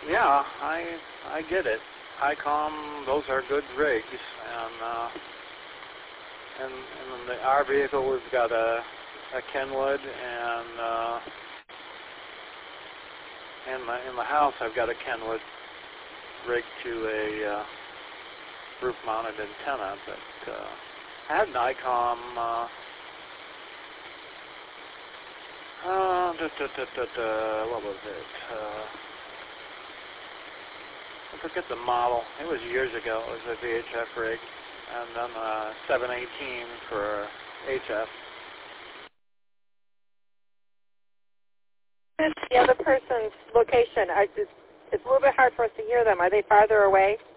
Yeah, I get it. HiCom, those are good rigs, and in our vehicle we've got a Kenwood, and in the house I've got a Kenwood rigged to a roof-mounted antenna, but I had an ICOM. What was it? I forget the model. It was years ago. It was a VHF rig, and then 718 for HF. The other person's location, it's a little bit hard for us to hear them. Are they farther away?